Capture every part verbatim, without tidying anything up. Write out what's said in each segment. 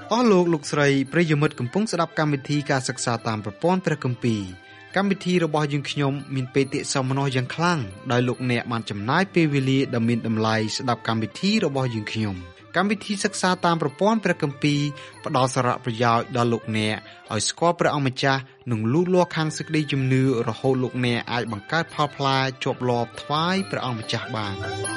អស់លោកលោកស្រីប្រិយមិត្តកំពុងស្ដាប់កម្មវិធីការសិក្សាតាមប្រព័ន្ធព្រះគម្ពីរកម្មវិធីរបស់យើងខ្ញុំមានបេតិសោមនស្សយ៉ាងខ្លាំងដោយលោកអ្នកបានចំណាយពេលវេលាដ៏មានតម្លៃស្ដាប់កម្មវិធីរបស់យើងខ្ញុំកម្មវិធីសិក្សាតាមប្រព័ន្ធព្រះគម្ពីរផ្ដល់សារៈប្រយោជន៍ដល់លោកអ្នកឲ្យស្គាល់ព្រះអង្គម្ចាស់និងលូតលាស់ខាងសេចក្តីជំនឿរហូតលោកអ្នកអាចបង្កើតផលផ្លែជាប់លាប់ថ្វាយព្រះអង្គម្ចាស់បាន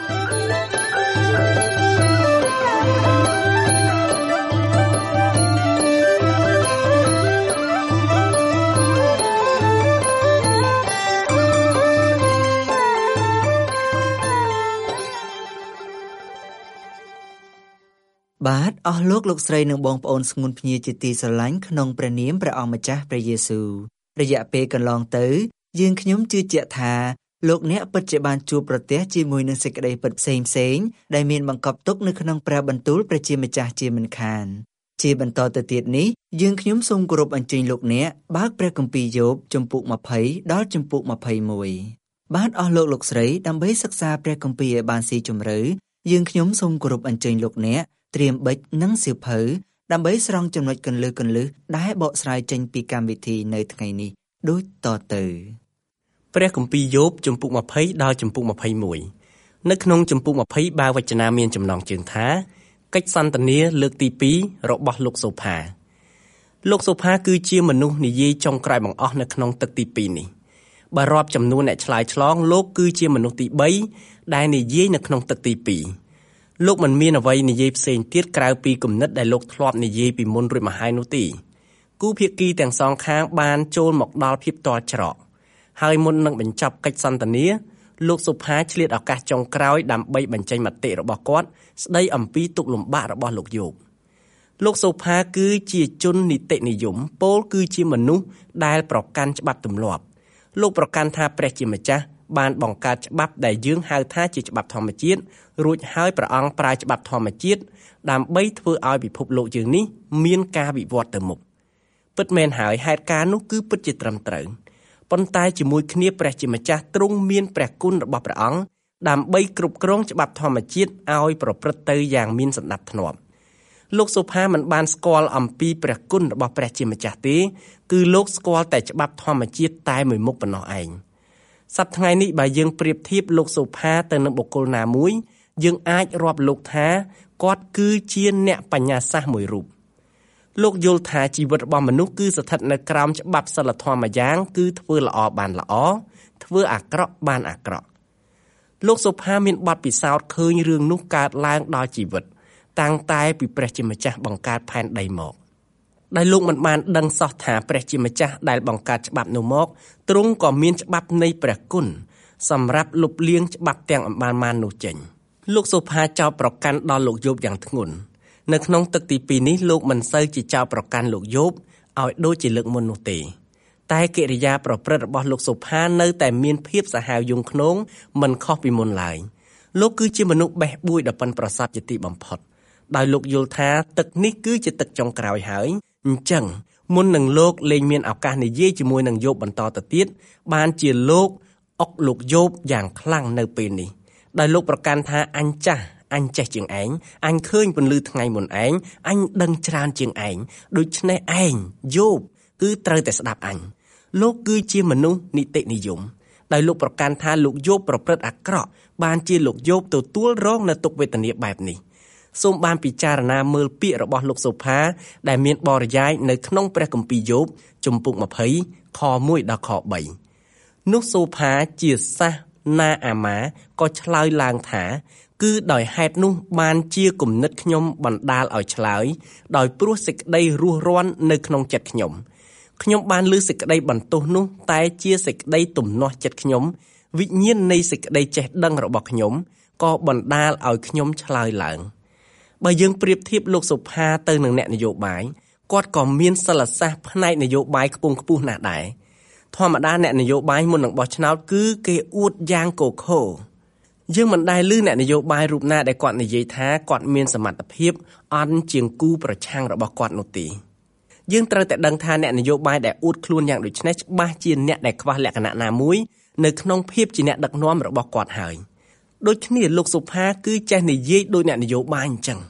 បាទអស់លោកលោកស្រីនិងបងប្អូនស្ងួនភ្ញាជាទីស្រឡាញ់ក្នុងព្រះនាមព្រះអង្គម្ចាស់ព្រះយេស៊ូវរយៈពេលកន្លងទៅយើងខ្ញុំជឿជាក់ថាលោកអ្នកពិតជាបានជួបប្រទះជាមួយនឹងសេចក្តីពិតផ្សេងផ្សេងដែលមានបង្កប់ទុកនៅក្នុងព្រះបន្ទូលព្រះជាម្ចាស់ជាមិនខានជាបន្តទៅទៀតនេះយើងខ្ញុំសូមគោរពអញ្ជើញលោកអ្នកបើកព្រះគម្ពីរយោបជំពូកម្ភៃដល់ជំពូកម្ភៃមួយបាទអស់លោកលោកស្រីដើម្បីសិក្សាព្រះគម្ពីរឲ្យបានស៊ីជម្រៅយើងខ្ញុំសូមគោរពអញ្ជើញលោកអ្នកត្រៀមប៊ិចនិងសៀវភៅដើម្បីស្រង់ចំណុចគន្លឹះគន្លឹះដែលបកស្រាយចេញពីកម្មវិធីនៅថ្ងៃនេះដូចតទៅព្រះគម្ពីរយោបជំពូកម្ភៃដល់ជំពូកម្ភៃមួយនៅក្នុងជំពូកម្ភៃបាវចនាមានចំណងជើងថាកិច្ចសន្ទនាលើកទីពីររបស់លោកសូផាលោកសូផាគឺជាមនុស្សនិយាយចុងក្រោយបង្អស់នៅក្នុងទឹកទីពីរនេះបើរាប់ចំនួនអ្នកឆ្លើយឆ្លងលោកគឺជាមនុស្សទីបីដែលនិយាយនៅក្នុងទឹកទីពីរលោកមិនមានអ្វីនិយាយផ្សេងទៀតក្រៅពីគំនិតដែលលោកធ្លាប់និយាយពីមុនរួចមកហើយនោះទេគូភាគីទាំងសងខាងបានចូលមកដល់ភាពទាល់ច្រកហើយមុននឹងបញ្ចប់កិច្ចសន្ទនាលោកសុផាឆ្លៀតឱកាសចុងក្រោយដើម្បីបញ្ចេញមតិរបស់គាត់ស្ដីអំពីទុក្ខលំបាករបស់លោកយោបលោកសុផាគឺជាជននីតិនិយមពោលគឺជាមនុស្សដែលប្រកាន់ច្បាប់ទម្លាប់លោកប្រកាន់ថាព្រះជាម្ចាស់បានបង្កើតច្បាប់ដែលយើងហៅថាជាច្បាប់ធម្មជាតិរួចហើយព្រះអង្គប្រើច្បាប់ធម្មជាតិដើម្បីធ្វើឲ្យពិភពលោកយើងនេះមានការវិវត្តទៅមុខពិតមែនហើយហេតុការណ៍នោះគឺពិតជាត្រឹមត្រូវប៉ុន្តែជាមួយគ្នាព្រះជាម្ចាស់ទ្រង់មានព្រះគុណរបស់ព្រះអង្គដើម្បីគ្រប់គ្រងច្បាប់ធម្មជាតិឲ្យប្រព្រឹត្តទៅយ៉ាងមានសណ្ដាប់ធ្នាប់លោកសូផាមិនបានស្គាល់អំពីព្រះគុណរបស់ព្រះជាម្ចាស់ទេគឺលោកស្គាល់តែច្បាប់ធម្មជាតិតែមួយមុខប៉ុណ្ណោះឯងសប្តាហ៍ថ្ងៃនេះបើយើងប្រៀបធៀបលោកសូផាទៅនឹងបុគ្គលណាមួយយើងអាចរាប់លោកថាគាត់គឺជាអ្នកបញ្ញាសាស្ត្រមួយរូបលោកយល់ថាជីវិតរបស់មនុស្សគឺស្ថិតនៅក្រោមច្បាប់សិលធម៌មួយយ៉ាងគឺធ្វើល្អបានល្អធ្វើអាក្រក់បានអាក្រក់លោកសូផាមានបទពិសោធន៍ឃើញរឿងនោះកើតឡើងដល់ជីវិតតាំងតែពីព្រះជាម្ចាស់បង្កើតផែនដីមកដែលលោកមិនបានដឹងសោះថាព្រះជាម្ចាស់ដែលបង្កើតច្បាប់នោះមកទ្រង់ក៏មានច្បាប់នៃព្រះគុណសម្រាប់លុបលាងច្បាប់ទាំងអំបានបាននោះចេញលោកសូផាចោទប្រកាន់ដល់លោកយោបយ៉ាងធ្ងន់នៅក្នុងទឹកទីពីរនេះលោកមិនសូវជាចោទប្រកាន់លោកយោបឲ្យដូចជាលើកមុននោះទេតែកិរិយាប្រព្រឹត្តរបស់លោកសូផានៅតែមានភាពសាហាវយង់ឃ្នងមិនខុសពីមុនឡើយលោកគឺជាមនុស្សបេះបួយដ៏ប៉ិនប្រសប់ជាទីបំផុតដោយលោកយល់ថាទឹកនេះគឺជាទឹកចុងក្រោយហើយអញ្ចឹងមុននឹងលោកលែងមានឱកាសនិយាយជាមួយនឹងយោបបន្តទៅទៀតបានជាលោកអុកលោកយោបយ៉ាងខ្លាំងនៅពេលនេះដោយលោកប្រកាន់ថាអញចាស់អញចេះជាងឯងអញឃើញពន្លឺថ្ងៃមុនឯងអញដឹងច្រើនជាងឯងដូច្នេះឯងយោបគឺត្រូវតែស្ដាប់អញលោកគឺជាមនុស្សនីតិនិយមដោយលោកប្រកាន់ថាលោកយោបប្រព្រឹត្តអាក្រក់បានជាលោកយោបទទួលរងនៅទុក្ខវេទនាបែបនេះសូមបានពិចារណាមើលពាក្យរបស់លោកសូផាដែលមានបរិយាយនៅក្នុងព្រះគម្ពីរយោបជំពូកម្ភៃខមួយដល់ខបីនោះសូផាជាសាសណាអាម៉ាក៏ឆ្លើយឡើងថាគឺដោយហេតុនោះបានជាគំនិតខ្ញុំបណ្ដាលឲ្យឆ្លើយដោយព្រោះសេចក្តីរស់រាននៅក្នុងចិត្តខ្ញុំខ្ញុំបានលើសេចក្តីបន្ទោសនោះតែជាសេចក្តីទំនាស់ចិត្តខ្ញុំវិញ្ញាណនៃសេចក្តីចេះដឹងរបស់ខ្ញុំក៏បណ្ដាលឲ្យខ្ញុំឆ្លើយឡើងបើយើងប្រៀបធៀបលោកសូផាទៅនឹងអ្នកនយោបាយគាត់ក៏មានសិលសាស្ត្រផ្នែកនយោបាយខ្ពង់ខ្ពស់ណាស់ដែរធម្មតាអ្នកនយោបាយមុននឹងបោះឆ្នោតគឺគេអួតយ៉ាងកខោយើងមិនដែលឮអ្នកនយោបាយរូបណាដែលគាត់និយាយថាគាត់មានសមត្ថភាពអន់ជាងគូប្រឆាំងរបស់គាត់នោះទេយើងត្រូវតែដឹងថាអ្នកនយោបាយដែលអួតខ្លួនយ៉ាងដូចនេះច្បាស់ជាអ្នកដែលខ្វះលក្ខណៈណាមួយនៅក្នុងភាពជាអ្នកដឹកនាំរបស់គាត់ហើយដូចគ្នាលោកសុផាគឺចេះនិយាយដោយអ្នកនយោបាយអញ្ចឹង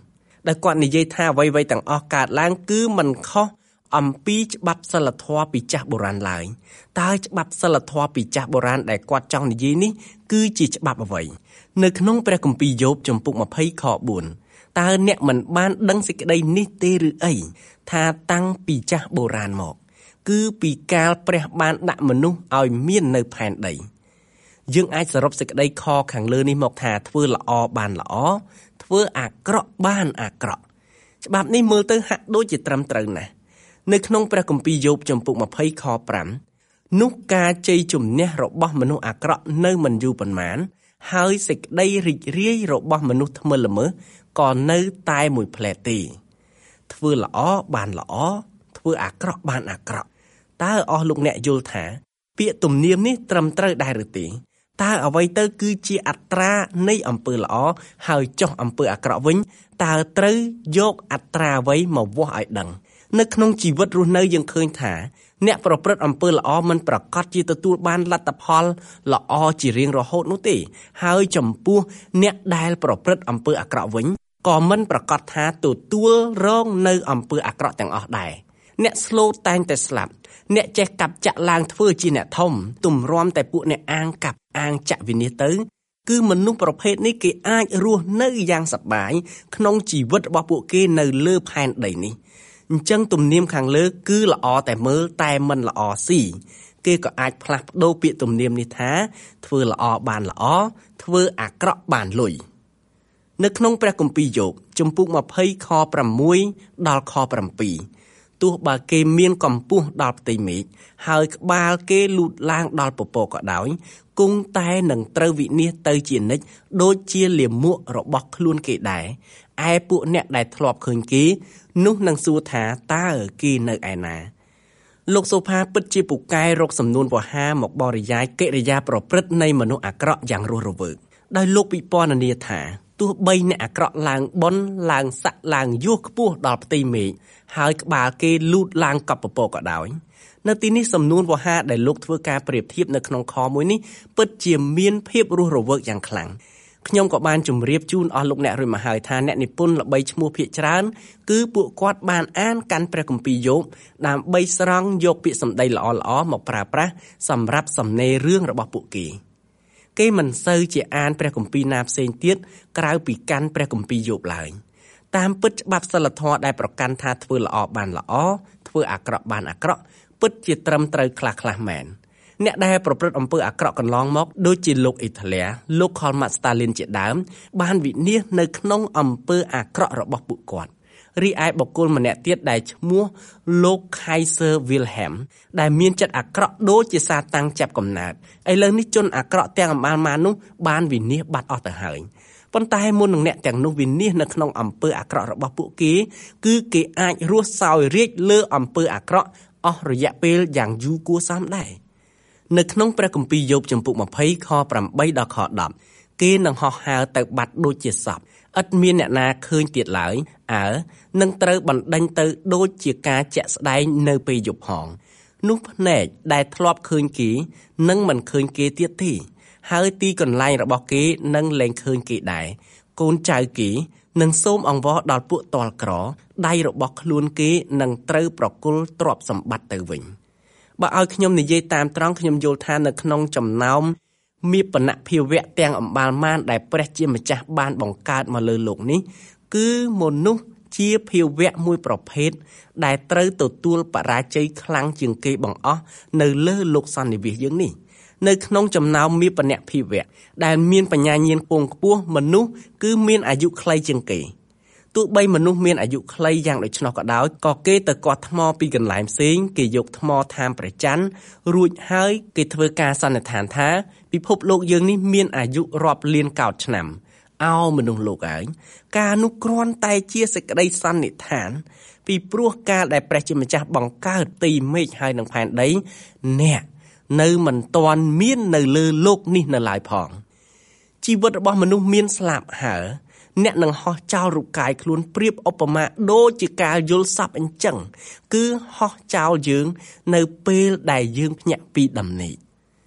ដែលគាត់និយាយថាអ្វីៗទាំងអស់កើតឡើងគឺមិនខុសអំពីច្បាប់សិលធម៌ពីចាស់បុរាណឡើយតើច្បាប់សិលធម៌ពីចាស់បុរាណដែលគាត់ចង់និយាយនេះគឺជាច្បាប់អ្វីនៅក្នុងព្រះគម្ពីរយោបជំពូកยี่สิบខfourតើអ្នកមិនបានដឹងសេចក្តីនេះទេឬអីថាតាំងពីចាស់បុរាណមកគឺពីកាលព្រះបានដាក់មនុស្សឲ្យមាននៅផែនដីយើងអាចសរុបសេចក្តីខខាងលើនេះមកថាធ្វើល្អបានល្អធ្វើអាក្រក់បានអាក្រក់ច្បាប់នេះមើលទៅហាក់ដូចជាត្រឹមត្រូវណាស់នៅក្នុងព្រះគម្ពីរយោបជំពូកยี่สิบខfiveនោះការជ័យជំនះរបស់មនុស្សអាក្រក់នៅមិនយូរប៉ុន្មានហើយសេចក្តីរីករាយរបស់មនុស្សថ្មិលល្មើសក៏នៅតែមួយផ្លែទេធ្វើល្អបានល្អធ្វើអាក្រក់បានអាក្រក់តើអស់លោកអ្នកយល់ថាពាក្យទំនៀមនេះត្រឹមត្រូវដែរឬទេតើអ្វីទៅគឺជាអត្រានៃអំពើល្អហើយចុះអំពើអាក្រក់វិញតើត្រូវយកអត្រាអ្វីមកវាស់ឲ្យដឹងនៅក្នុងជីវិតរស់នៅយើងឃើញថាអ្នកប្រព្រឹត្តអំពើល្អមិនប្រកាសជាទទួលបានលទ្ធផលល្អជារៀងរហូតនោះទេហើយចំពោះអ្នកដែលប្រព្រឹត្តអំពើអាក្រក់វិញក៏មិនប្រកាសថាទទួលរងនៅអំពើអាក្រក់ទាំងអស់ដែរអ្នកស្លូតតែងតែស្លាប់អ្នកចេះកាប់ចាក់ឡើងធ្វើជាអ្នកធំទម្រាំតែពួកអ្នកអាងកាប់អាងចាក់វិនិច្ឆ័យទៅគឺមនុស្សប្រភេទនេះគេអាចរស់នៅយ៉ាងសប្បាយក្នុងជីវិតរបស់ពួកគេនៅលើផែនដីនេះអញ្ចឹងទំនៀមខាងលើគឺល្អតែមើលតែមិនល្អស៊ីគេក៏អាចផ្លាស់ប្ដូរពាក្យទំនៀមនេះថាធ្វើល្អបានល្អធ្វើអាក្រក់បានលុយនៅក្នុងព្រះគម្ពីរយោបជំពូកยี่สิบខsixដល់ខsevenទោះបើគេមានកម្ពស់ដល់ផ្ទៃមេឃហើយក្បាលគេលូតឡើងដល់ពពកក៏ដោយគង់តែនឹងត្រូវវិនាសទៅជានិច្ចដូចជាលាមករបស់ខ្លួនគេដែរឯពួកអ្នកដែលធ្លាប់ឃើញគេនោះនឹងសួរថាតើគេនៅឯណាលោកសូផាពិតជាពូកែរកសំនួនវោហារមកបរិយាយកិរិយាប្រព្រឹត្តនៃមនុស្សអាក្រក់យ៉ាងរស់រវើកដោយលោកពិពណ៌នាថាទោះបីអ្នកអាក្រក់ឡើងបុណ្យឡើងស័ក្តិឡើងយោះខ្ពស់ដល់ផ្ទៃមេឃហើយក្បាលគេលូតឡើងកប់ពពកក៏ដោយនៅទីនេះសំនួនវោហារដែលលោកធ្វើការប្រៀបធៀបនៅក្នុងខមួយនេះពិតជាមានភាពរស់រវើកយ៉ាងខ្លាំងខ្ញុំក៏បានជម្រាបជូនអស់លោកអ្នករួចមកហើយថាអ្នកនិពន្ធល្បីឈ្មោះភាគច្រើនគឺពួកគាត់បានអានកាន់ព្រះគម្ពីរយោបដើម្បីស្រង់យកពាក្យសម្ដីល្អៗមកប្រើប្រាស់សម្រាប់សំណេររឿងរបស់ពួកគេគេមិនសូវជាអានព្រះគម្ពីរណាផ្សេងទៀតក្រៅពីកាន់ព្រះគម្ពីរយោបឡើយតាមពិតច្បាប់សិលធម៌ដែលប្រកាន់ថាធ្វើល្អបានល្អធ្វើអាក្រក់បានអាក្រក់ពិតជាត្រឹមត្រូវខ្លះៗមែនអ្នកដែលប្រព្រឹត្តអំពើអាក្រក់កន្លងមកដូចជាលោកអ៊ីតាលីលោកខលម៉ាត់ស្តាលីនជាដើមបានវិនាសនៅក្នុងអំពើអាក្រក់របស់ពួកគាត់រីឯបុគ្គលម្នាក់ទៀតដែលឈ្មោះលោក Kaiser Wilhelm ដែលមានចិត្តអាក្រក់ដូចជាសាតាំងចាប់កំណើតឥឡូវនេះជនអាក្រក់ទាំងអំបាលម៉ាននោះបានវិនាសបាត់អស់ទៅហើយប៉ុន្តែមុននឹងអ្នកទាំងនោះវិនាសនៅក្នុងអំពើអាក្រក់របស់ពួកគេគឺគេអាចរស់សោយរាជ្យលើអំពើអាក្រក់អស់រយៈពេលយ៉ាងយូរគួរសមដែរនៅក្នុងព្រះគម្ពីរយោបជំពូកยี่สิบខeightដល់ខtenគេនឹងហោះហើរទៅបាត់ដូចជាសពឥតមានអ្នកណាឃើញទៀតឡើយអើនឹងត្រូវបណ្ដេញទៅដូចជាការជាក់ស្ដែងនៅពេលយប់ហងនោះភ្នែកដែលធ្លាប់ឃើញគេនឹងមិនឃើញគេទៀតទេហើយទីកន្លែងរបស់គេនឹងលែងឃើញគេដែរកូនចៅគេនឹងសូមអង្វរដល់ពួកតលក្រដៃរបស់ខ្លួនគេនឹងត្រូវប្រគល់ទ្រព្យសម្បត្តិទៅវិញបើឲ្យខ្ញុំនិយាយតាមត្រង់ខ្ញុំយល់ថានៅក្នុងចំណោមមានបណភាវៈទាំងអម្បាលម៉ានដែលព្រះជាម្ចាស់បានបង្កើតមកលើលោកនេះគឺមនុស្សជាភាវៈមួយប្រភេទដែលត្រូវទទួលបរាជ័យខ្លាំងជាងគេបង្អស់នៅលើលោកសន្និវាសយើងនេះនៅក្នុងចំណោមមានបណភាវៈដែលមានបញ្ញាញាណពងខ្ពស់មនុស្សគឺមានអាយុខ្លីជាងគេទោះបីមនុស្សមានអាយុខ្លីយ៉ាងដូច្នោះក៏ដោយក៏គេទៅគាស់ថ្មពីកន្លែងផ្សេងគេយកថ្មថាមព្រះច័ន្ទរួចហើយគេធ្វើការសន្និដ្ឋានថាពិភពលោកយើងនេះមានអាយុរាប់លានកោដឆ្នាំអោមនុស្សលោកហើយការនោះគ្រាន់តែជាសេចក្តីសន្និដ្ឋានពីព្រោះការដែលព្រះជាម្ចាស់បង្កើតទីមេឃហើយនឹងផែនដីអ្នកនៅមិនទាន់មាននៅលើលោកនេះនៅឡើយផងជីវិតរបស់មនុស្សមានស្លាប់ហើអ្នកនឹងហោះចោលរូបកាយខ្លួនប្រៀបឧបមាដូចជាការយល់សប្តិអញ្ចឹងគឺហោះចោលយើងនៅពេលដែលយើងភ្ញាក់ពីដំណេក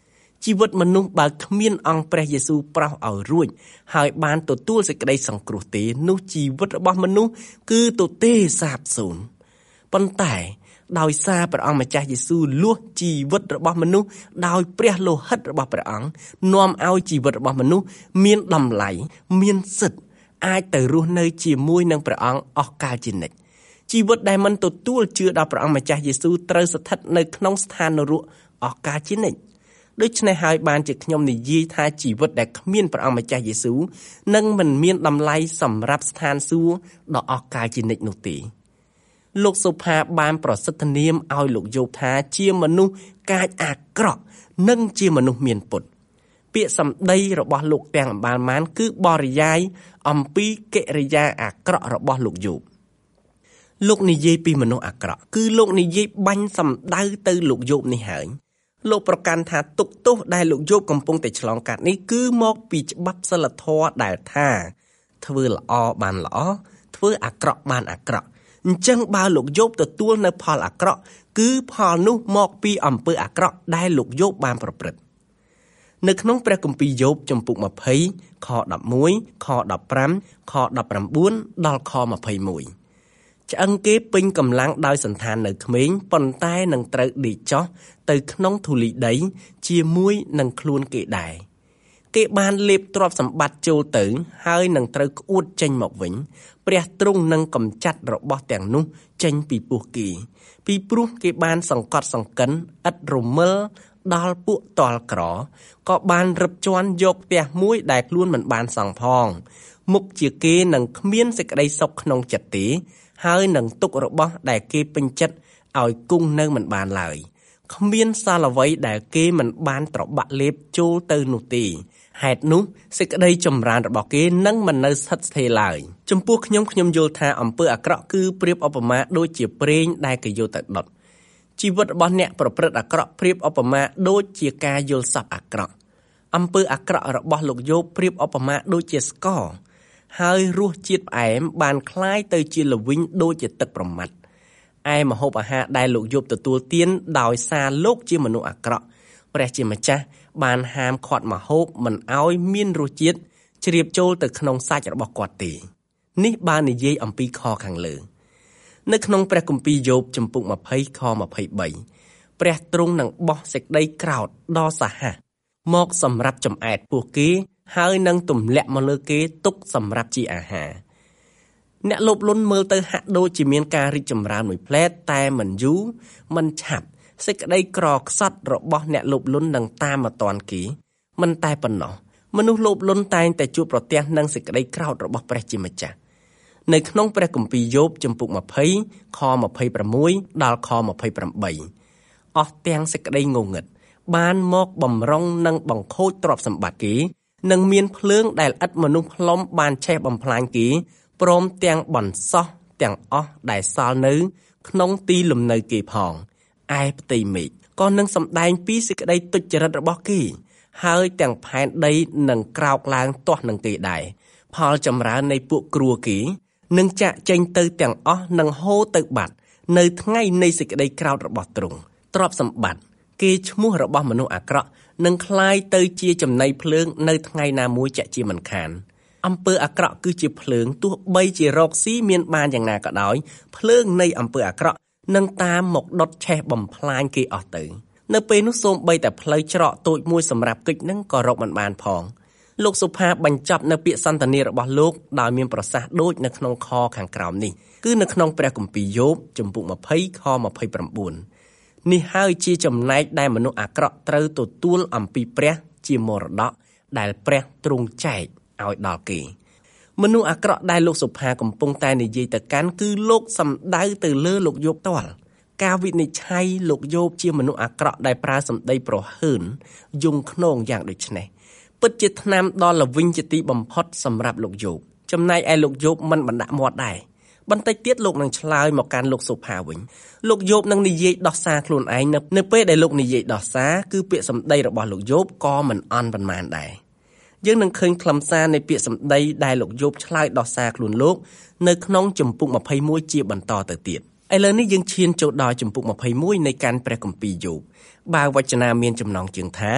ជីវិតមនុស្សបើគ្មានអង្គព្រះយេស៊ូវប្រោសឲ្យរួចហើយបានទទួលសេចក្តីសង្គ្រោះទេនោះជីវិតរបស់មនុស្សគឺទទេសាបសូន្យប៉ុន្តែដោយសារព្រះអង្គម្ចាស់យេស៊ូវលួសជីវិតរបស់មនុស្សដោយព្រះលោហិតរបស់ព្រះអង្គនាំឲ្យជីវិតរបស់មនុស្សមានតម្លៃមានសិទ្ធិអាចទៅរស់នៅជាមួយនឹងព្រះអង្គអស់កាលជានិច្ចជីវិតដែលមិនទទួលជឿដល់ព្រះអង្គម្ចាស់យេស៊ូវត្រូវស្ថិតនៅក្នុងស្ថាននរកអស់កាលជានិច្ចដូច្នេះហើយបានជាខ្ញុំនិយាយថាជីវិតដែលគ្មានព្រះអង្គម្ចាស់យេស៊ូវនឹងមិនមានតម្លៃសម្រាប់ស្ថានសួគ៌ដ៏អស់កាលជានិច្ចនោះទេលោកសូផាបានប្រសិទ្ធនាមឲ្យលោកយោបថាជាមនុស្សកាចអាក្រក់និងជាមនុស្សមានពុតពាក្យសម្ដីរបស់លោកទាំងអម្បាលម៉ានគឺបរិយាយអំពីកិរិយាអាក្រក់របស់លោកយោបលោកនិយាយពីមនុស្សអាក្រក់គឺលោកនិយាយបាញ់សម្ដៅទៅលោកយោបនេះហើយលោកប្រកាន់ថាទុក្ខទោសដែលលោកយោបកំពុងតែឆ្លងកាត់នេះគឺមកពីច្បាប់សិលធម៌ដែលថាធ្វើល្អបានល្អធ្វើអាក្រក់បានអាក្រក់អញ្ចឹងបើលោកយោបទទួលនៅផលអាក្រក់គឺផលនោះមកពីអំពើអាក្រក់ដែលលោកយោបបានប្រព្រឹត្តនៅក្នុងព្រះគម្ពីរយោបចំពុកยี่สิบខដប់មួយខដប់ប្រាំខដប់ប្រាំបួនដល់ខยี่สิบเอ็ดឆ្អឹងគេពេញកម្លាំងដោយសន្តាននៅក្មេងប៉ុន្តែនឹងត្រូវដេកចុះទៅក្នុងធូលីដីជាមួយនឹងខ្លួនគេដែរគេបានលេបទ្រព្យសម្បត្តិចូលទៅហើយនឹងត្រូវក្អួតចេញមកវិញព្រះទ្រង់នឹងកំចាត់របស់ទាំងនោះចេញពីពោះគេពីព្រោះគេបានសង្កត់សង្កិនឥតរមិលដល់ពួកតល់ក្រក៏បានរឹបជាន់យកផ្ទះមួយដែលខ្លួនមិនបានសង់ផងមុខជាគេនឹងគ្មានសេចក្តីសុខក្នុងចិត្តទេហើយនឹងទុករបស់ដែលគេពេញចិត្តឲ្យគង់នៅមិនបានឡើយគ្មានសាលអ្វីដែលគេមិនបានត្របាក់លេបចូលទៅនោះទេហេតុនោះសេចក្តីចម្រើនរបស់គេនឹងមិននៅស្ថិតស្ថេរឡើយចំពោះខ្ញុំខ្ញុំយល់ថាអំពើអាក្រក់គឺប្រៀបឧបមាដូចជាប្រេងដែលគេយកទៅដុតជីវិតរបស់អ្នកប្រព្រឹត្តអាក្រក់ប្រៀបឧបមាដូចជាការយល់សប្តិអាក្រក់អំពើអាក្រក់របស់លោកយោបប្រៀបឧបមាដូចជាស្ករហើយរសជាតិផ្អែមបានคล้ายទៅជាល្វីងដូចជាទឹកប្រមាត់ឯម្ហូបអាហារដែលលោកយោបទទួលទានដោយសារលោកជាមនុស្សអាក្រក់ព្រះជាម្ចាស់បានហាមឃាត់ម្ហូបមិនឲ្យមានរសជាតិជ្រាបចូលទៅក្នុងសាច់របស់គាត់ទេនេះបាននិយាយអំពីខខាងលើនៅក្នុងព្រះគម្ពីរយោបចំពុកยี่สิบខยี่สิบสามព្រះទ្រង់នឹងបោះសេចក្តីក្រោធដ៏សាហាវមកសម្រាប់ចំអែតពោះគេហើយនឹងទម្លាក់មកលើគេទុកសម្រាប់ជាអាហារអ្នកលោភលន់មើលទៅហាក់ដូចជាមានការរីកចម្រើនមួយផ្លែតតែមិនយូរមិនឆាប់សេចក្តីក្រខ្សត់របស់អ្នកលោភលន់នឹងតាមមកទាន់គេមិនតែប៉ុណ្ណោះមនុស្សលោភលន់តែងតែជួបប្រទះនឹងសេចក្តីក្រោធរបស់ព្រះជាម្ចាស់នៅក្នុងព្រះគម្ពីរយោបចំពុកยี่สิบខยี่สิบหกដល់ខยี่สิบแปดអស់ទាំងសេចក្តីងងឹតបានមកបំរុងនិងបង្ខូចទ្រព្យសម្បត្តិគេនិងមានភ្លើងដែលឥតមនុស្សផ្លុំបានឆេះបំផ្លាញគេព្រមទាំងបន្សោះទាំងអស់ដែលសល់នៅក្នុងទីលំនៅគេផងឯផ្ទៃមេឃក៏នឹងសម្ដែងពីសេចក្តីទុច្ចរិតរបស់គេហើយទាំងផែនដីនឹងក្រោកឡើងទាស់នឹងគេដែរផលចម្រើននៃពួកគ្រួគេនឹងចាក់ចេញទៅទាំងអស់នឹងហូរទៅបាត់នៅថ្ងៃនៃសេចក្តីក្រោធរបស់ទ្រង់ទ្រព្យសម្បត្តិគេឈ្មោះរបស់មនុស្សអាក្រក់នឹងคล้ายទៅជាចំណីភ្លើងនៅថ្ងៃណាមួយចាក់ជាមិនខានអំពើអាក្រក់គឺជាភ្លើងទោះបីជារកស៊ីមានបានយ៉ាងណាក៏ដោយភ្លើងនៃអំពើអាក្រក់នឹងតាមមកដុតឆេះបំផ្លាញគេអស់ទៅនៅពេលនោះសូម្បីតែផ្លូវច្រកតូចមួយសម្រាប់កិច្ចនឹងក៏រកមិនបានផងលោកសុផាបញ្ចប់នៅពាក្យសន្ទនារបស់លោកដោយមានប្រសាសន៍ដូចនៅក្នុងខខាងក្រោមនេះគឺនៅក្នុងព្រះគម្ពីរយោបចំពុកยี่สิบខยี่สิบแปดនេះហើយជាចំណែកដែលមនុស្សអាក្រក់ត្រូវទទួលអំពីព្រះជាមរតកដែលព្រះទ្រង់ចែកឲ្យដល់គេមនុស្សអាក្រក់ដែលលោកសុផាកំពុងតែនិយាយទៅកាន់គឺលោកសំដៅទៅលើលោកយោបផ្ទាល់ការវិនិច្ឆ័យលោកយោបជាមនុស្សអាក្រក់ដែលប្រើសម្ដីប្រហើនយងខ្នងយ៉ាងដូចនេះពិតជាថ្នាំដល់ល្វីងជាទីបំផុតសម្រាប់លោកយោបចំណែកឯលោកយោបមិនបណ្ដាក់មាត់ដែរបន្តិចទៀតលោកនឹងឆ្លើយមកកាន់លោកសុផាវិញលោកយោបនឹងនិយាយដោះសារខ្លួនឯងនៅនៅពេលដែលលោកនិយាយដោះសារគឺពាក្យសម្ដីរបស់លោកយោបក៏មិនអន់ប៉ុន្មានដែរយើងនឹងឃើញខ្លឹមសារនៃពាក្យសម្ដីដែលលោកយោបឆ្លើយដោះសារខ្លួនលោកនៅក្នុងចំពុកยี่สิบเอ็ดជាបន្តទៅទៀតឥឡូវនេះយើងឈានចូលដល់ចំពុកยี่สิบเอ็ดនៃកាន់ព្រះគម្ពីរយោបបើវចនាមានចំណងជើងថា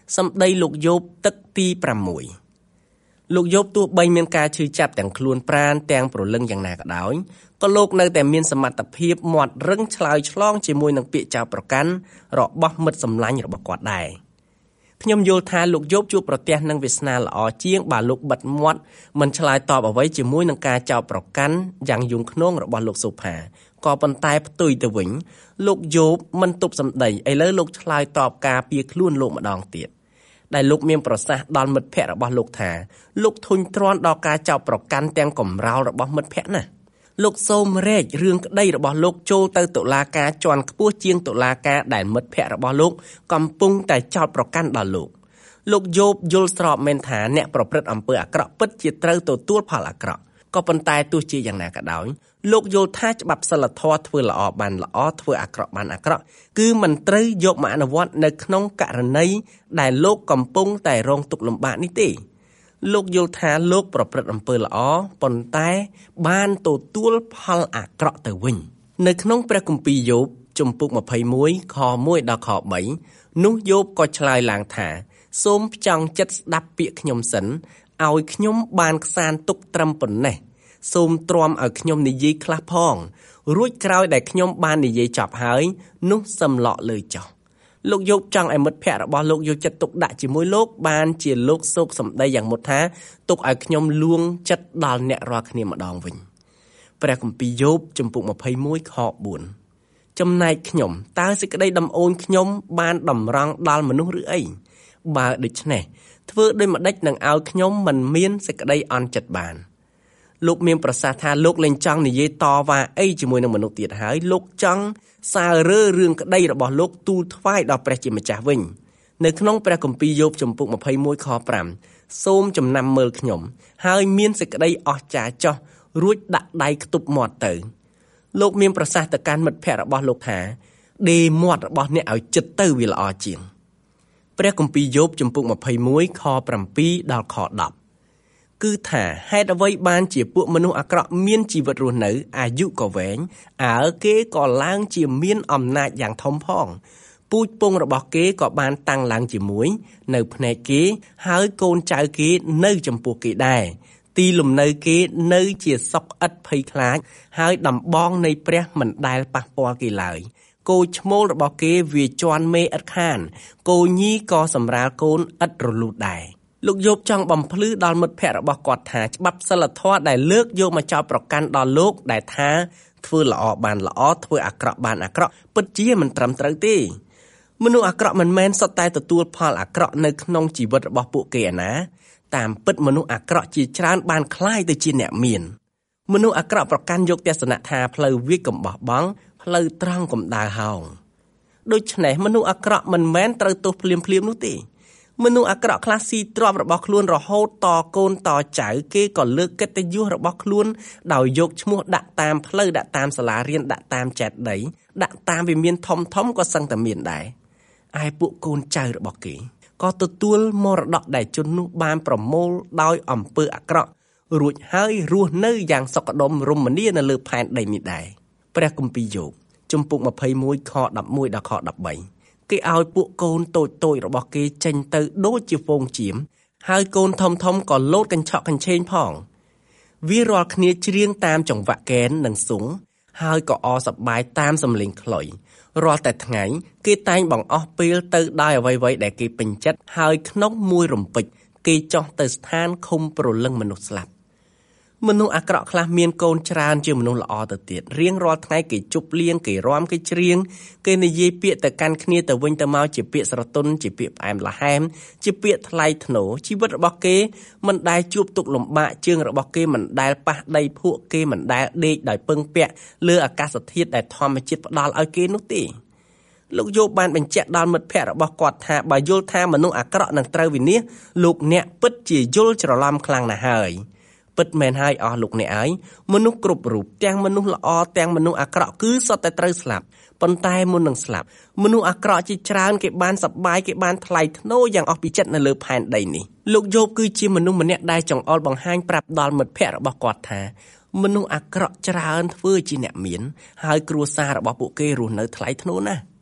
សម្ដីលោកយោបទឹកទីប្រាំមួយលោកយោបទោះបីមានការឈឺចាប់ទាំងខ្លួនប្រាណទាំងព្រលឹងយ៉ាងណាក៏ដោយក៏លោកនៅតែមានសមត្ថភាពមាត់រឹងឆ្លើយឆ្លងជាមួយនឹងពាក្យចោទប្រកាន់របស់មិត្តសម្លាញ់របស់គាត់ដែរខ្ញុំយល់ថាលោកយោបជួបប្រទះនឹងវាសនាល្អជាងបើលោកបិទមាត់មិនឆ្លើយតបអ្វីជាមួយនឹងការចោទប្រកាន់យ៉ាងយង់ឃ្នងរបស់លោកសូផាក៏ប៉ុន្តែផ្ទុយទៅវិញលោកយោបមិនទប់សម្ដីឥឡូវលោកឆ្លើយតបការពារខ្លួនលោកម្ដងទៀតដែលលោកមានប្រសាសន៍ដល់មិត្តភ័ក្តិរបស់លោកថាលោកធុញទ្រាន់ដល់ការចោទប្រកាន់ទាំងកំរោលរបស់មិត្តភ័ក្តិណាលោកសូមរែករឿងក្តីរបស់លោកចូលទៅតុលាការជាន់ខ្ពស់ជាងតុលាការដែលមិត្តភ័ក្តិរបស់លោកកំពុងតែចោទប្រកាន់ដល់លោកលោកយោបយល់ស្របមែនថាអ្នកប្រព្រឹត្តអំពើអាក្រក់ពិតជាត្រូវទទួលផលអាក្រក់ក៏ប៉ុន្តែទោះជាយ៉ាងណាក៏ដោយលោកយល់ថាច្បាប់សិលធម៌ធ្វើល្អបានល្អធ្វើអាក្រក់បានអាក្រក់គឺមិនត្រូវយកមកអនុវត្តនៅក្នុងករណីដែលលោកកំពុងតែរងទុក្ខលំបាកនេះទេលោកយល់ថាលោកប្រព្រឹត្តអំពើល្អប៉ុន្តែបានទទួលផលអាក្រក់ទៅវិញនៅក្នុងព្រះគម្ពីរយោបជំពូកម្ភៃមួយខមួយដល់ខបីនោះយោបក៏ឆ្លើយឡើងថាសូមផ្ចង់ចិត្តស្ដាប់ពាក្យខ្ញុំសិនឲ្យខ្ញុំបានខ្សានទុកត្រឹមប៉ុណ្ណេះសូមទ្រាំឲ្យខ្ញុំនិយាយខ្លះផងរួចក្រោយដែលខ្ញុំបាននិយាយចប់ហើយនោះសឹមឡក់លើចុះលោកយោបចង់ឲ្យមិត្តភ័ក្តិរបស់លោកយកចិត្តទុកដាក់ជាមួយលោកបានជាលោកសោកសម្ដីយ៉ាងមុតថាទុកឲ្យខ្ញុំលួងចិត្តដល់អ្នករាល់គ្នាម្ដងវិញព្រះគម្ពីរយោបជំពូកម្ភៃមួយខបួនចំណែកខ្ញុំតើសេចក្តីដំអូនខ្ញុំបានតម្រង់ដល់មនុស្សឬអីបើដូច្នេះធ្វើដូចម្ដេចនឹងឲ្យខ្ញុំមិនមានសេចក្តីអន់ចិត្តបានលោកមានប្រសាសន៍ថាលោកលែងចង់និយាយតវ៉ាអីជាមួយនឹងមនុស្សទៀតហើយលោកចង់សើរើរឿងក្តីរបស់លោកទូលថ្វាយដល់ព្រះជាម្ចាស់វិញនៅក្នុងព្រះគម្ពីរយោបជំពូកម្ភៃមួយខប្រាំសូមចំណាំមើលខ្ញុំហើយមានសេចក្តីអស្ចារ្យចោះរួចដាក់ដៃខ្ទប់មាត់ទៅលោកមានប្រសាសន៍ទៅកាន់មិត្តភ័ក្តិរបស់លោកថាដេមាត់របស់អ្នកឲ្យជិតទៅវាល្អជាងព្រះគម្ពីរយោបជំពូកម្ភៃមួយខប្រាំពីរដល់ខដប់គឺថាហេតុអ្វីបានជាពួកមនុស្សអាក្រក់មានជីវិតរស់នៅអាយុក៏វែងអើគេក៏ឡើងជាមានអំណាចយ៉ាងធំផងពូជពងរបស់គេក៏បានតាំងឡើងជាមួយនៅភ្នែកគេហើយកូនចៅគេនៅចំពោះគេដែរទីលំនៅគេនៅជាសុខឥតភ័យខ្លាចហើយដំបងនៃព្រះមិនដែលប៉ះពាល់គេឡើយគោឈ្មោលរបស់គេវាជន់មេឥតខានគោញីក៏សម្រាលកូនឥតរលូតដែរលោកយោបចង់បំភ្លឺដល់មិត្តភ័ក្តិរបស់គាត់ថាច្បាប់សិលធម៌ដែលលើកយកមកចោទប្រកាន់ដល់លោកដែលថាធ្វើល្អបានល្អធ្វើអាក្រក់បានអាក្រក់ពិតជាមិនត្រឹមត្រូវទេមនុស្សអាក្រក់មិនមែនសុទ្ធតែទទួលផលអាក្រក់នៅក្នុងជីវិតរបស់ពួកគេឯណាតាមពិតមនុស្សអាក្រក់ជាច្រើនបានคล้ายទៅជាអ្នកមានមនុស្សអាក្រក់ប្រកាន់យកទស្សនៈថាផ្លូវវាកំបោះបង់ផ្លូវត្រង់កំដៅហោងដូច្នេះមនុស្សអាក្រក់មិនមែនត្រូវទោសភ្លាមភ្លាមនោះទេមនុស្សអាក្រក់ខ្លះស៊ីទ្រព្យរបស់ខ្លួនរហូតតកូនតចៅគេក៏លើកកិត្តិយសរបស់ខ្លួនដោយយកឈ្មោះដាក់តាមផ្លូវដាក់តាមសាលារៀនដាក់តាមចេតិយដាក់តាមវិមានធំធំក៏សឹងតែមានដែរឯពួកកូនចៅរបស់គេក៏ទទួលមរតកដែលជននោះបានប្រមូលដោយអំពើអាក្រក់រួចហើយរស់នៅយ៉ាងសុខដុមរមនានៅលើផែនដីនេះដែរព្រះគម្ពីរយោបជំពូកម្ភៃមួយខដប់មួយដល់ខដប់បីគេឲ្យពួកកូនតូចតូចរបស់គេចេញទៅដូចជាហ្វូងជៀមហើយកូនធំធំក៏លោតកញ្ឆក់កញ្ឆេងផងវារាល់គ្នាច្រៀងតាមចង្វាក់កែននិងស៊ុងហើយក៏អសប្បាយតាមសំឡេងខ្លុយរាល់តែថ្ងៃគេតែងបង្អស់ពេលទៅដោយអ្វីៗដែលគេពេញចិត្តហើយក្នុងមួយរំពេចគេចុះទៅស្ថានឃុំព្រលឹងមនុស្សស្លាប់មនុស្សអាក្រក់ខ្លះមានកូនច្រើនជាងមនុស្សល្អទៅទៀតរៀងរាល់ថ្ងៃគេជប់លៀងគេរាំគេច្រៀងគេនិយាយពាក្យទៅកាន់គ្នាទៅវិញទៅមកជាពាក្យស្រទន់ជាពាក្យផ្អែមល្ហែមជាពាក្យថ្លៃថ្នូរជីវិតរបស់គេមិនដែលជួបទុក្ខលំបាកជើងរបស់គេមិនដែលប៉ះដីភក់គេមិនដែលដេកដោយពឹងពាក់លើអាកាសធាតុដែលធម្មជាតិផ្ដល់ឲ្យគេនោះទេលោកយោបបានបញ្ជាក់ដល់មិត្តភ័ក្តិរបស់គាត់ថាបើយល់ថាមនុស្សអាក្រក់នឹងត្រូវវិនាសលោកអ្នកពិតជាយល់ច្រឡំខ្លាំងណាស់ហើយពិតមែនហើយអស់លោកអ្នកហើយមនុស្សគ្រប់រូបទាំងមនុស្សល្អទាំងមនុស្សអាក្រក់គឺសុទ្ធតែត្រូវស្លាប់ប៉ុន្តែមុននឹងស្លាប់មនុស្សអាក្រក់ជាច្រើនគេបានសប្បាយគេបានថ្លៃថ្នូរយ៉ាងអស់ពីចិត្តនៅលើផែនដីនេះលោកយោបគឺជាមនុស្សម្នាក់ដែលចង្អុលបង្ហាញប្រាប់ដល់មិត្តភ័ក្តិរបស់គាត់ថាមនុស្សអាក្រក់ច្រើនធ្វើជាអ្នកមានហើយគ្រួសាររបស់ពួកគេរស់នៅថ្លៃថ្នូរណាស់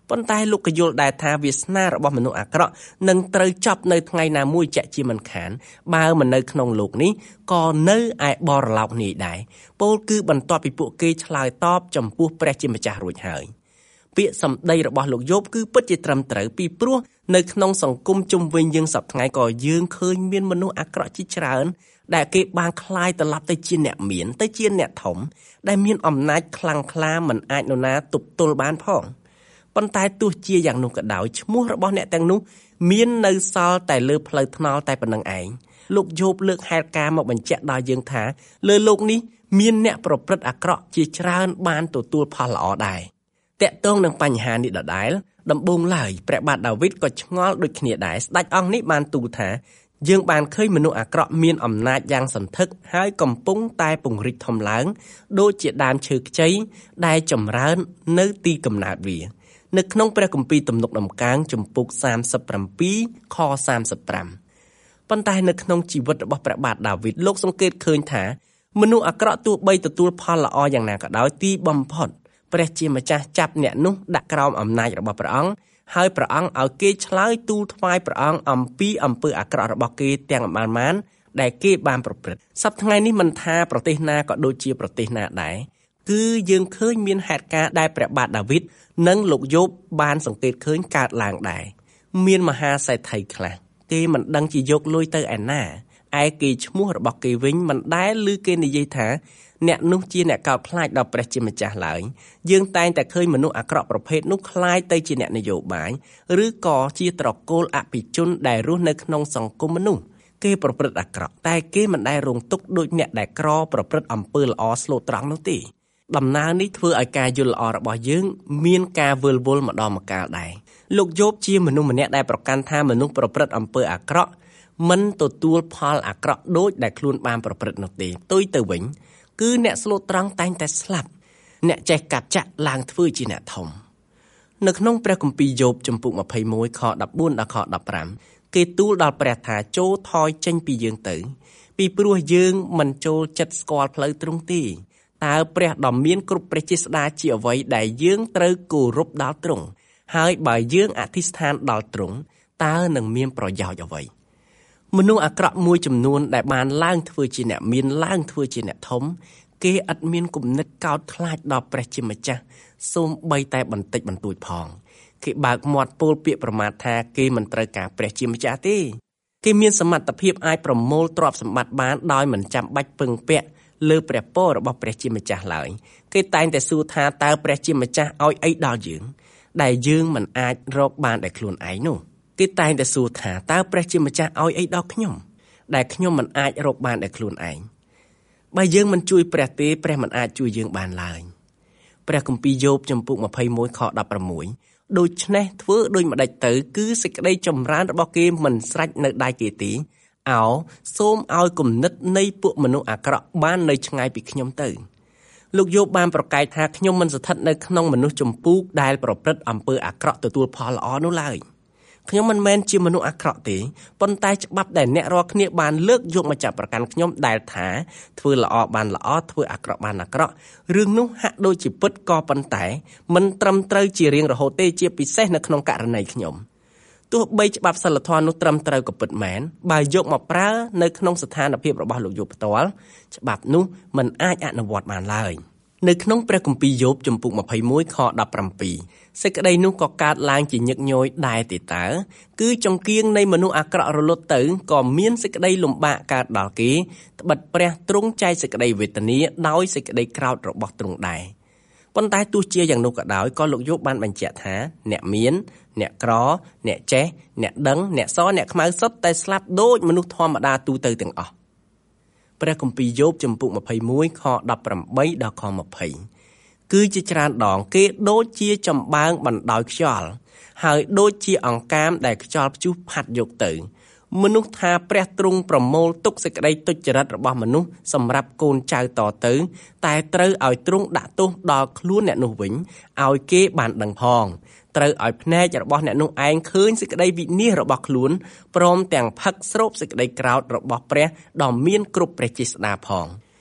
ប៉ុន្តែលោកក៏យល់ដែរថាវាសនារបស់មនុស្សអាក្រក់នឹងត្រូវចប់នៅថ្ងៃណាមួយជាក់ជាមិនខានបើមិននៅក្នុងលោកនេះក៏នៅឯបរឡោកនេះដែរពោលគឺបន្ទាប់ពីពួកគេឆ្លើយតបចំពោះព្រះជាម្ចាស់រួចហើយពាក្យសម្ដីរបស់លោកយោបគឺពិតជាត្រឹមត្រូវពីព្រោះនៅក្នុងសង្គមជុំវិញយើងសពថ្ងៃក៏យើងឃើញមានមនុស្សអាក្រក់ជាច្រើនដែលគេបានคล้ายត្រឡប់ទៅជាអ្នកមានទៅជាអ្នកធំដែលមានអំណាចខ្លាំងក្លាមិនអាចនរណាទប់ទល់បានផងប៉ុន្តែទោះជាយ៉ាងនោះក៏ដោយឈ្មោះរបស់អ្នកទាំងនោះមាននៅសល់តែលើផ្លូវថ្នល់តែប៉ុណ្្នឹងឯងលោកយោបលើកហេតុការណ៍មកបញ្ជាក់ដល់យើងថាលើโลกនេះមានអ្នកប្រព្រឹត្តអាក្រក់ជាច្រើនបានទទួលផលល្អដែរតាក់ទងនឹងបញ្ហានេះដដែលដំបូងឡើយព្រះបាទដាវីតក៏ឆ្ងល់ដូចគ្នាដែរស្ដេចអង្គនេះបានទូលថាយើងបានឃើញមនុស្សអាក្រក់មានអំណាចយ៉ាងសន្ធឹកហើយកំពុងតែពង្រីកធំឡើងដូចជាដើមឈើខ្ចីដែលចម្រើននៅទីកំណើតវានៅក្នុងព្រះគម្ពីរទំនុកដំកើងជំពូកសាមសិបប្រាំខសាមសិបប្រាំប៉ុន្តែនៅក្នុងជីវិតរបស់ព្រះបាទដាវីតលោកសង្កេតឃើញថាមនុស្សអាក្រក់ទោះបីទទួលផលល្អយ៉ាងណាក៏ដោយទីបំផុតព្រះជាម្ចាស់ចាប់អ្នកនោះដាក់ក្រោមអំណាចរបស់ព្រះអង្គហើយព្រះអង្គឲ្យគេឆ្លើយទូលថ្វាយព្រះអង្គអំពីអំពើអាក្រក់របស់គេទាំងអន្មានៗដែលគេបានប្រព្រឹត្តសប្តាហ៍ថ្ងៃនេះមិនថាប្រទេសណាក៏ដូចជាប្រទេសណាដែរគឺយើងឃើញមានហេតុការណ៍ដែលព្រះបាទដាវីតនិងលោកយោបបានសង្កេតឃើញកើតឡើងដែរមានមហាសេដ្ឋីខ្លះគេមិនដឹងជាយកលុយទៅឯណាឯគេឈ្មោះរបស់គេវិញមិនដែលឮគេនិយាយថាអ្នកនោះជាអ្នកកោតខ្លាចដល់ព្រះជាម្ចាស់ឡើយយើងតែងតែឃើញមនុស្សអាក្រក់ប្រភេទនោះខ្លាចទៅជាអ្នកនយោបាយឬក៏ជាត្រកូលអភិជនដែលរស់នៅក្នុងសង្គមមនុស្សគេប្រព្រឹត្តអាក្រក់តែគេមិនដែលរងទុក្ខដូចអ្នកដែលក្រប្រព្រឹត្តអំពើល្អស្លូតត្រង់នោះទេដំណើរនេះធ្វើឲ្យការយល់ល្អរបស់យើងមានការវិលវល់ម្ដងម្កាលដែរលោកយោបជាមនុស្សម្នាក់ដែលប្រកាន់ថាមនុស្សប្រព្រឹត្តអំពើអាក្រក់មិនទទួលផលអាក្រក់ដូចដែលខ្លួនបានប្រព្រឹត្តនោះទេផ្ទុយទៅវិញគឺអ្នកស្លូតត្រង់តែងតែស្លាប់អ្នកចេះកាត់ចាក់ឡើងធ្វើជាអ្នកធំនៅក្នុងព្រះគម្ពីរយោបជំពូកម្ភៃមួយខដប់បួនដល់ខដប់ប្រាំគេទូលដល់ព្រះថាចូលថយចេញពីយើងទៅពីព្រោះយើងមិនចូលចិត្តស្គាល់ផ្លូវទ្រង់ទេតើព្រះដ៏មានគ្រប់ព្រះជាស្ដាជាអ្វីដែលយើងត្រូវគោរពដល់ទ្រង់ហើយបើយើងអធិស្ឋានដល់ទ្រង់តើនឹងមានប្រយោជន៍អ្វីមនុស្សអាក្រក់មួយចំនួនដែលបានឡើងធ្វើជាអ្នកមានឡើងធ្វើជាអ្នកធំគេឥតមានគំនិតកោតខ្លាចដល់ព្រះជាម្ចាស់សូម្បីតែបន្តិចបន្តួចផងគេបើកមាត់ពោលពាក្យប្រមាថថាគេមិនត្រូវការព្រះជាម្ចាស់ទេគេមានសមត្ថភាពអាចប្រមូលទ្រព្យសម្បត្តិបានដោយមិនចាំបាច់ពឹងពាក់លើព្រះពររបស់ព្រះជាម្ចាស់ឡើយគេតែងតែសួរថាតើព្រះជាម្ចាស់ឲ្យអីដល់យើងដែលយើងមិនអាចរកបានដោយខ្លួនឯងនោះគេតែងតែសួរថាតើព្រះជាម្ចាស់ឲ្យអីដល់ខ្ញុំដែលខ្ញុំមិនអាចរកបានដោយខ្លួនឯងបើយើងមិនជួយព្រះទេព្រះមិនអាចជួយយើងបានឡើយព្រះគម្ពីរយោបជំពូកម្ភៃមួយខដប់ប្រាំមួយដូច្នេះធ្វើដូចម្ដេចទៅគឺសេចក្តីចម្រើនរបស់គេមិនស្រេចនៅដៃគេទេអោសូមឲ្យគំនិតនៃពួកមនុស្សអាក្រក់បាននៅឆ្ងាយពីខ្ញុំទៅលោកយោបបានប្រកែកថាខ្ញុំមិនស្ថិតនៅក្នុងមនុស្សចម្ពោះដែលប្រព្រឹត្តអំពើអាក្រក់ទទួលផលល្អនោះឡើយខ្ញុំមិនមែនជាមនុស្សអាក្រក់ទេប៉ុន្តែច្បាប់ដែលអ្នករាល់គ្នាបានលើកយកមកចាប់ប្រកាន់ខ្ញុំដែលថាធ្វើល្អបានល្អធ្វើអាក្រក់បានអាក្រក់រឿងនោះហាក់ដូចជាពិតក៏ប៉ុន្តែមិនត្រឹមត្រូវជារៀងរហូតទេជាពិសេសនៅក្នុងករណីខ្ញុំទោះបីច្បាប់សិលធម៌នោះត្រឹមត្រូវក៏ពិតមែនបើយកមកប្រើនៅក្នុងស្ថានភាពរបស់លោកយោបផ្ទាល់ច្បាប់នោះមិនអាចអនុវត្តបានឡើយនៅក្នុងព្រះគម្ពីរយោបជំពូកម្ភៃមួយខដប់ប្រាំពីរសេចក្តីនោះក៏កើតឡើងជាញឹកញយដែរទេតើគឺចង្គៀងនៃមនុស្សអាក្រក់រលត់ទៅក៏មានសេចក្តីលំបាកកើតដល់គេត្បិតព្រះទ្រង់ចែកសេចក្តីវេទនាដោយសេចក្តីក្រោធរបស់ទ្រង់ដែរប៉ុន្តែទោះជាយ៉ាងនោះក៏ដោយក៏លោកយោបបានបញ្ជាក់ថាអ្នកមានអ្នកក្រអ្នកចេះអ្នកដឹងអ្នកសអ្នកខ្មៅសុទ្ធតែស្លាប់ដូចមនុស្សធម្មតាទូទៅទាំងអស់ព្រះគម្ពីរយោបជំពូកម្ភៃមួយខដប់ប្រាំបីដល់ខម្ភៃគឺជាច្រើនដងគេដូចជាចម្បាំងបណ្ដោយខ្យល់ហើយដូចជាអង្កាមដែលខ្យល់ព្យុះផាត់យកទៅមនុស្សថាព្រះទ្រង់ប្រមូលទុកសេចក្តីទុច្ចរិតរបស់មនុស្សសម្រាប់កូនចៅតទៅតែត្រូវឲ្យទ្រង់ដាក់ទោសដល់ខ្លួនអ្នកនោះវិញឲ្យគេបានដឹងផងត្រូវឲ្យភ្នែករបស់អ្នកនោះឯងឃើញសេចក្តីវិនាសរបស់ខ្លួនព្រមទាំងផឹកស្រូបសេចក្តីក្រោធរបស់ព្រះដ៏មានគ្រប់ព្រះជាស្ដាផងទ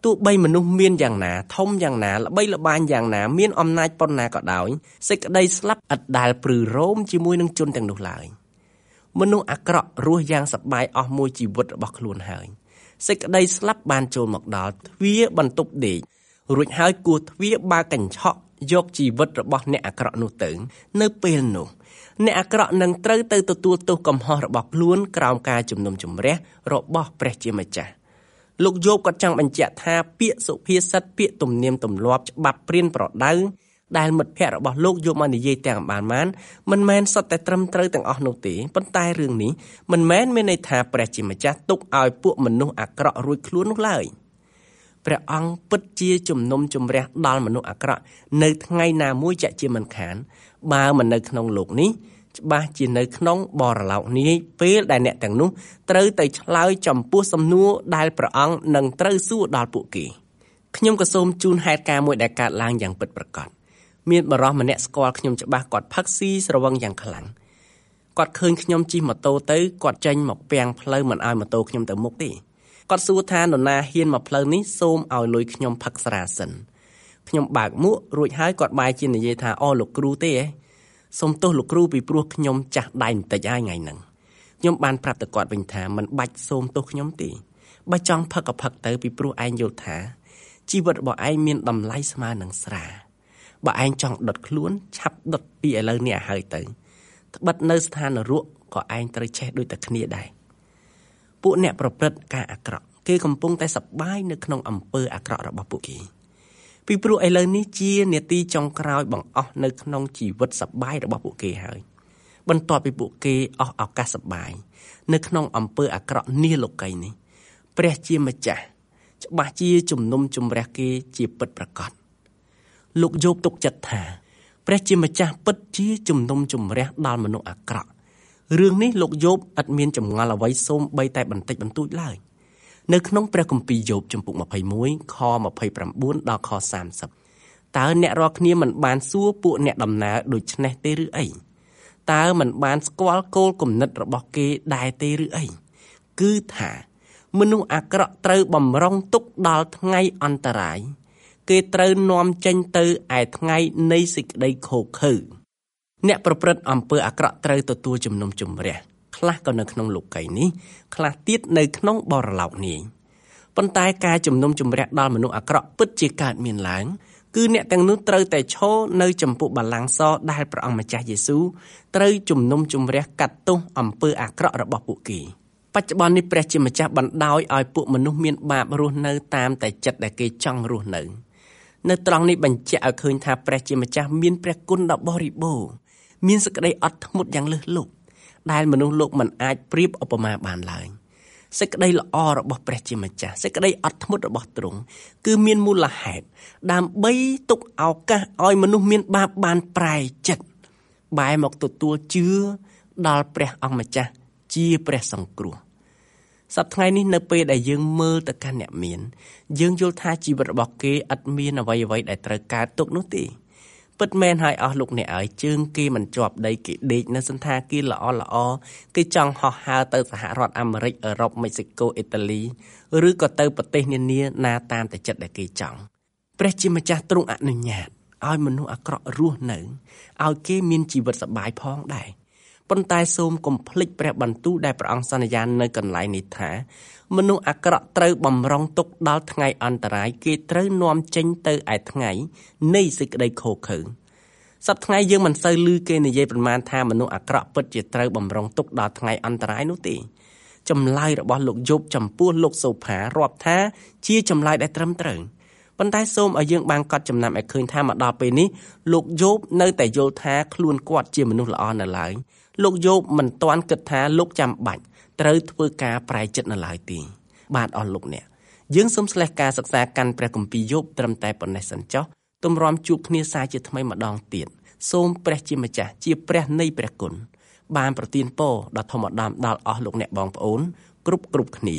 ទោះបីមនុស្សមានយ៉ាងណាធំយ៉ាងណាល្បីល្បាញយ៉ាងណាមានអំណាចប៉ុណ្ណាក៏ដោយសេចក្តីស្លាប់ឥតដែលព្រឺរោមជាមួយនឹងជនទាំងនោះឡើយមនុស្សអាក្រក់រស់យ៉ាងសប្បាយអស់មួយជីវិតរបស់ខ្លួនហើយសេចក្តីស្លាប់បានចូលមកដល់ទ្វារបន្ទប់ដេករួចហើយគោះទ្វារបើកកញ្ឆក់យកជីវិតរបស់អ្នកអាក្រក់នោះទៅនៅពេលនោះអ្នកអាក្រក់នឹងត្រូវទៅទទួលទោសកំហុសរបស់ខ្លួនក្រោមការជំនុំជម្រះរបស់ព្រះជាម្ចាស់លោកយោបក៏ចង់បញ្ជាក់ថាពាក្យសុភាសិតពាក្យទំនៀមទម្លាប់ច្បាប់ព្រានប្រដៅដែលមិត្តភ័ក្តិរបស់លោកយកមកនិយាយទាំងបានបានមិនមែនសុទ្ធតែត្រឹមត្រូវទាំងអស់នោះទេប៉ុន្តែរឿងនេះមិនមែនមានន័យថាព្រះជាម្ចាស់ទុកឲ្យពួកមនុស្សអាក្រក់រួចខ្លួននោះឡើយព្រះអង្គពិតជាជំនុំជម្រះដល់មនុស្សអាក្រក់នៅថ្ងៃណាមួយចាក់ជាមិនខានបើមិននៅក្នុងលោកនេះច្បាស់ជានៅក្នុងបរលោកនេះពេលដែលអ្នកទាំងនោះត្រូវទៅឆ្លើយចំពោះសំណួរដែលព្រះអង្គនឹងត្រូវសួរដល់ពួកគេខ្ញុំក៏សូមជូនហេតុការណ៍មួយដែលកើតឡើងយ៉ាងពិតប្រាកដមានបរិសម្នាក់ស្គាល់ខ្ញុំច្បាស់គាត់ផឹកស៊ីស្រវឹងយ៉ាងខ្លាំងគាត់ឃើញខ្ញុំជិះម៉ូតូទៅគាត់ចេញមកពាំងផ្លូវមិនឲ្យម៉ូតូខ្ញុំទៅមុខទេគាត់សួរថានរណាហ៊ានមកផ្លូវនេះសូមឲ្យលុយខ្ញុំផឹកស្រាសិនខ្ញុំបើកមួករួចហើយគាត់បែរជានិយាយថាអូលោកគ្រូទេហ៎សូមទោសលោកគ្រូពីព្រោះខ្ញុំចាស់ដៃបន្តិចហើយថ្ងៃហ្នឹងខ្ញុំបានប្រាប់ទៅគាត់វិញថាមិនបាច់សូមទោសខ្ញុំទេបើចង់ផឹកក៏ផឹកទៅពីព្រោះឯងយល់ថាជីវិតរបស់ឯងមានតម្លៃស្មើនឹងស្រាបើឯងចង់ដុតខ្លួនឆាប់ដុតពីឥឡូវនេះឲ្យហើយទៅត្បិតនៅស្ថាននរកក៏ឯងត្រូវចេះដូចតែគ្នាដែរពួកអ្នកប្រព្រឹត្តការអាក្រក់គេកំពុងតែសប្បាយនៅក្នុងអំពើអាក្រក់របស់ពួកគេពីព្រោះឥឡូវនេះជានាទីចុងក្រោយបង្អស់នៅក្នុងជីវិតសប្បាយរបស់ពួកគេហើយបន្ទាប់ពីពួកគេអស់ឱកាសសប្បាយនៅក្នុងអំពើអាក្រក់នេះលោកីនេះព្រះជាម្ចាស់ច្បាស់ជាជំនុំជម្រះគេជាពិតប្រាកដលោកយោបទុកចិត្តថាព្រះជាម្ចាស់ពិតជាជំនុំជម្រះដល់មនុស្សអាក្រក់រឿងនេះលោកយោបឥតមានចម្ងល់អ្វីសូម្បីតែបន្តិចបន្តួចឡើយនៅក្នុងព្រះគម្ពីរយោបជំពូកម្ភៃមួយខម្ភៃប្រាំបួនដល់ខសាមសិបតើអ្នករាល់គ្នាមិនបានសួរពួកអ្នកដំណើរដូចនេះទេឬអីតើមិនបានស្គាល់គោលគំនិតរបស់គេដែរទេឬអីគឺថាមនុស្សអាក្រក់ត្រូវបំរុងទុកដល់ថ្ងៃអន្តរាយគេត្រូវនាំចេញទៅឯថ្ងៃនៃសេចក្តីឃោឃៅអ្នកប្រព្រឹត្តអំពើអាក្រក់ត្រូវទទួលជំនុំជម្រះខ្លះក៏នៅក្នុងលោកីនេះខ្លះទៀតនៅក្នុងបរលោកនេះប៉ុន្តែការជំនុំជម្រះដល់មនុស្សអាក្រក់ពិតជាកើតមានឡើងគឺអ្នកទាំងនោះត្រូវតែឈរនៅចំពោះបល្ល័ង្កសដែលព្រះអង្គម្ចាស់យេស៊ូវត្រូវជំនុំជម្រះកាត់ទោសអំពើអាក្រក់របស់ពួកគេបច្ចុប្បន្ននេះព្រះជាម្ចាស់បណ្ដោយឲ្យពួកមនុស្សមានបាបរស់នៅតាមតែចិត្តដែលគេចង់រស់នៅនៅត្រង់នេះបញ្ជាក់ឲ្យឃើញថាព្រះជាម្ចាស់មានព្រះគុណដ៏បរិបូរណ៍មានសេចក្តីអត់ធ្មត់យ៉ាងលើសលប់ដែលមនុស្សលោកមិនអាចប្រៀបឧបមាបានឡើយសេចក្តីល្អរបស់ព្រះជាម្ចាស់សេចក្តីអត់ធ្មត់របស់ទ្រង់គឺមានមូលហេតុដើម្បីទុកឱកាសឲ្យមនុស្សមានបាបបានប្រែចិត្តបែរមកទទួលជឿដល់ព្រះអង្គម្ចាស់ជាព្រះសង្គ្រោះសប្តាហ៍ថ្ងៃនេះនៅពេលដែលយើងមើលទៅកាន់អ្នកមានយើងយល់ថាជីវិតរបស់គេឥតមានអ្វីអ្វីដែលត្រូវកើតទុកនោះទេពិតមែនហើយអស់លោកអ្នកអើយជើងគេមិនជាប់ដីគេដេកនៅសន្តាគារល្អល្អគេចង់ហោះហើរទៅសហរដ្ឋអាមេរិកអឺរ៉ុបមិចស៊ីកូអ៊ីតាលីឬក៏ទៅប្រទេសនានាណាតាមតែចិត្តដែលគេចង់ព្រះជាម្ចាស់ទ្រង់អនុញ្ញាតឲ្យមនុស្សអាក្រក់រស់នៅឲ្យគេមានជីវិតសប្បាយផងដែរប៉ុន្តែសូមកុំភ្លេចព្រះបន្ទូលដែលព្រះអង្គសន្យានៅកន្លែងនេះថាមនុស្សអាក្រក់ត្រូវបំរុងទុកដល់ថ្ងៃអន្តរាយគេត្រូវនាំចេញទៅឯថ្ងៃនៃសេចក្តីឃោឃៅសប្តាហ៍ថ្ងៃយើងមិនសូវឮគេនិយាយប្រមាណថាមនុស្សអាក្រក់ពិតជាត្រូវបំរុងទុកដល់ថ្ងៃអន្តរាយនោះទេចម្លើយរបស់លោកយោបចំពោះលោកសូផារាប់ថាជាចម្លើយដែលត្រឹមត្រូវប៉ុន្តែសូមឲ្យយើងបានកត់ចំណាំឲ្យឃើញថាមកដល់ពេលនេះលោកយោបនៅតែយល់ថាខ្លួនគាត់ជាមនុស្សល្អនៅឡើយលោកយោបមិនទាន់គិតថាលោកចាំបាច់ត្រូវធ្វើការប្រែចិត្តនៅឡើយទេបាទអស់លោកអ្នកយើងសូមស្លេះការសិក្សាកាន់ព្រះគម្ពីរយោបត្រឹមតែប៉ុណ្ណេះសិនចុះទម្រាំជួបគ្នាសាជាថ្មីម្ដងទៀតសូមព្រះជាម្ចាស់ជាព្រះនៃព្រះគុណបានប្រទានពរដល់ធម្មតាដល់អស់លោកអ្នកបងប្អូនគ្រប់គ្រប់គ្នា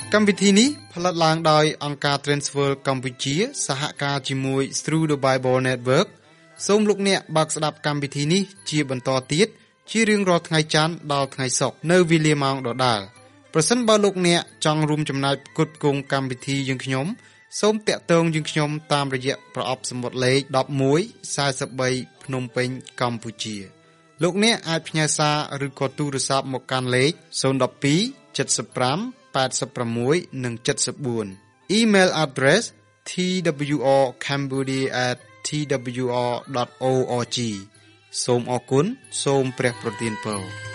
កម្មវិធីនេះផលិតឡើងដោយអង្គការ Transworld កម្ពុជាសហការជាមួយ Through the Bible Network សូមលោកអ្នកបើកស្ដាប់កម្មវិធីនេះជាបន្តទៀតជារៀងរាល់ថ្ងៃច័ន្ទដល់ថ្ងៃសុក្រនៅវេលាម៉ោងដដែលប្រសិនបើលោកអ្នកចង់រួមចំណែកផ្គត់ផ្គង់កម្មវិធីយើងខ្ញុំសូមតាក់ទងយើងខ្ញុំតាមរយៈប្រអប់សំបុត្រលេខmột một bốn baភ្នំពេញកម្ពុជាលោកអ្នកអាចផ្ញើសារឬក៏ទូរស័ព្ទមកកាន់លេខศูนย์ หนึ่ง สอง เจ็ด ห้า แปด หก និង เจ็ด สี่ Email address t w r cambodia at t w r dot org សូមអរគុណសូមព្រះប្រទានពរ